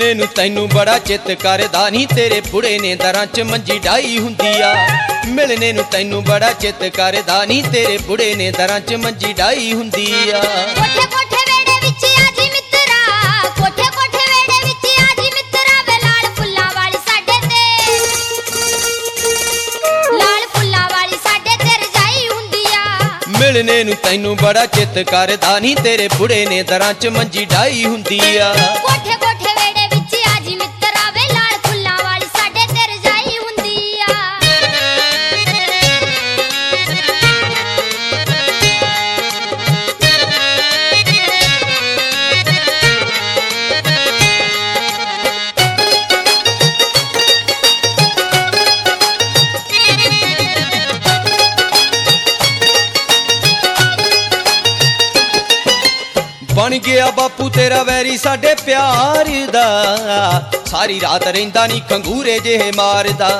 मिलने नू तैनू बड़ा चित करदा नी तेरे बुढ़े ने दरां च मंजी डाई हुंदी आ। मिलने नू तैनू बड़ा चित करदा नी तेरे बुढ़े ने दरां च मंजी डाई हुंदी आ। कोठे कोठे वेड़े विच आजी मित्रा, कोठे कोठे वेड़े विच आजी मित्रा, वे लाल फुल्लां वाली साडे ते, लाल फुल्लां वाली साडे ते रजाई हुंदी आ। मिलने नू तैनू बड़ा चित करदा नी तेरे बुढ़े ने दरां च मंजी डाई हुंदी आ। कोठे कोठे वेड़े विच आजी मित्रा, वे लाल फुल्लां वाली साडे ते रजाई हुंदी आ। बन गया बापू तेरा वैरी साडे प्यार दा, सारी रात रहिंदा नी खंगूरे जेहे मारदा।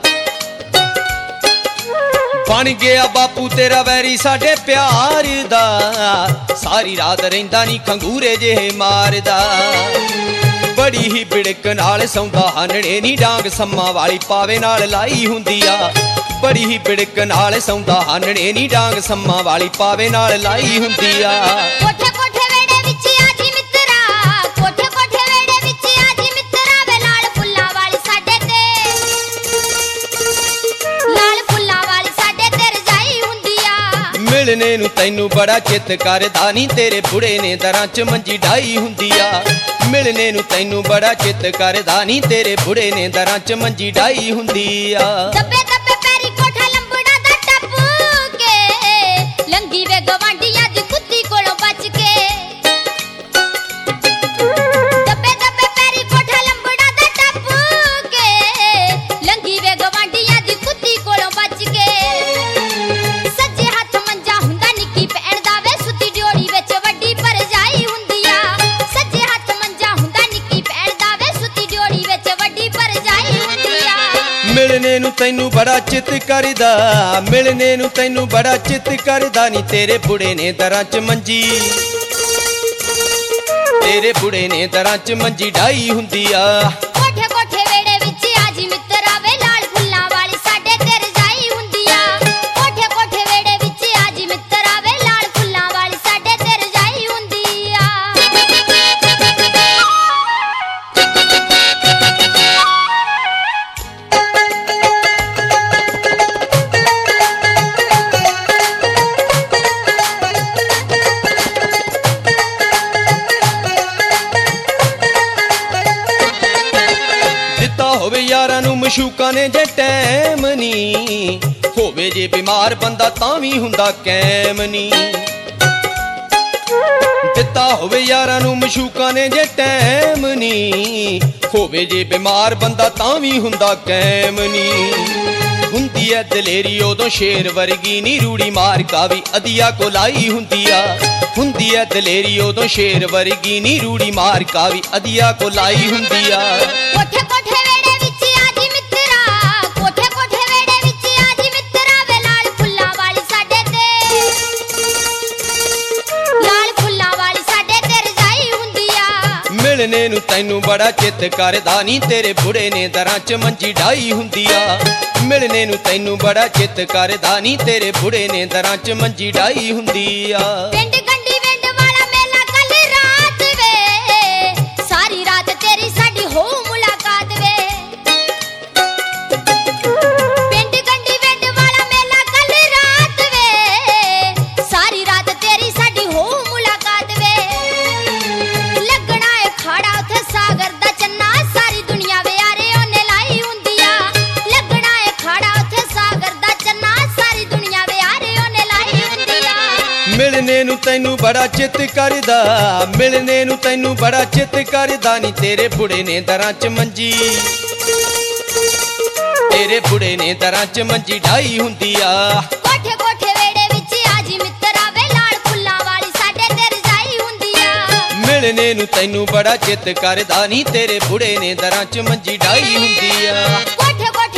बन गया बापू तेरा वैरी साडे प्यार दा, सारी रात रहिंदा नी खंगूरे जेहे मारदा। बड़ी ही बिड़क नाल सौंदा हानणे नी डांग सम्मा वाली पावे नाल लाई हुंदी आ। बड़ी ही बिड़क नाल सौंदा हानणे नी डांग सम्मा वाली पावे नाल लाई हुंदी आ। कोठे कोठे वेड़े विच आजी मित्रा, कोठे कोठे वेड़े विच आजी मित्रा, वे लाल फुल्लां वाली साडे ते, लाल फुल्लां वाली साडे ते रजाई हुंदी आ। मिलने नू तैनू बड़ा चित करदा नी तेरे बुढ़े ने दरां च मंजी डाई हुंदी आ। मिलने नू तैनू बड़ा चित करदा नी तेरे बुढ़े ने दरां च मंजी डाई हुंदी आ। दब्बे दब्बे पैरी कोठा लंबड़ा दा टप के, लंगी वे गवांढियां दी कुत्ती कोलों बच के। दब्बे दब्बे पैरी कोठा लंबड़ा दा टप के, लंगी वे गवांढियां दी कुत्ती कोलों बच के। सज्जे हत्थ मंजा हुंदा निक्की भैण दा, वे सुती ड्योड़ी विच वड्डी भरजाई हुंदी आ। सज्जे हत्थ मंजा हुंदा निक्की भैण दा, वे सुती ड्योड़ी विच वड्डी भरजाई हुंदी आ। मिलने नू तैनू बड़ा चित करदा, मिलने नू तैनू बड़ा चित करदा नी तेरे बुढ़े ने दरां च मंजी, तेरे बुढ़े ने दरां च मंजी डाई हुंदी आ। कोठे कोठे वेड़े विच आजी मित्रा, वे लाल फुल्लां वाली साडे ते रजाई हुंदी आ। कोठे कोठे वेड़े विच आजी मित्रा, वे लाल फुल्लां वाली साडे ते रजाई हुंदी आ। दिता होवे यारां नू मशूकां ने जे टैम नी, होवे जे बीमार बंदा तां वी हुंदा कैम नी। दिता होवे यारां नू मशूकां ने जे टैम नी, होवे जे बीमार बंदा तां वी हुंदा कैम नी। हुंदी ऐ दलेरी उदों शेर वर्गी नी, रूड़ी मार कावी अदिया को लाई हुंदी आ। हुंदी ऐ दलेरी उदों शेर वर्गी नी, रूड़ी मार कावी अदिया को लाई हुंदी आ। कोठे कोठे वेड़े विच आजी मित्रा, कोठे कोठे वेड़े विच आजी मित्रा, वे लाल फुल्लां वाली साडे ते, लाल फुल्लां वाली साडे ते रजाई हुंदी आ। मिलने नू तैनू बड़ा चित करदा नी तेरे बुढ़े ने दरां च मंजी डाई हुंदी आ। मिलने नू तैनू बड़ा चित करदा नी तेरे बुढ़े ने दरां च मंजी डाई हुंदी आ। पिंड गंडी विंड वाला मेला कल रात वे, सारी रात तेरी साडी हो मुलाकात वे। पिंड गंडी विंड वाला मेला कल रात वे, सारी रात तेरी साडी हो मुलाकात वे। लगना है खाड़ा उथे सागर दा चन्ना, सारी दुनिया वे यारे ओने लाई हुंदी आ। लगना है खाड़ा उथे सागर दा चन्ना, सारी दुनिया वे यारे ओने लाई हुंदी आ। मिलने नू तैनू बड़ा चित करदा, मिलने नू तैनू बड़ा चित करदा नी तेरे बुढ़े ने दरां च मंजी, तेरे बुढ़े ने दरां च मंजी डाई हुंदी आ। कोठे कोठे वेड़े विच आजी मित्रा, वे लाल फुल्लां वाली साडे ते रजाई हुंदी आ। मिलने नू तैनू बड़ा चित करदा नी तेरे बुढ़े ने दरां च मंजी डाई हुंदी आ। कोठे कोठे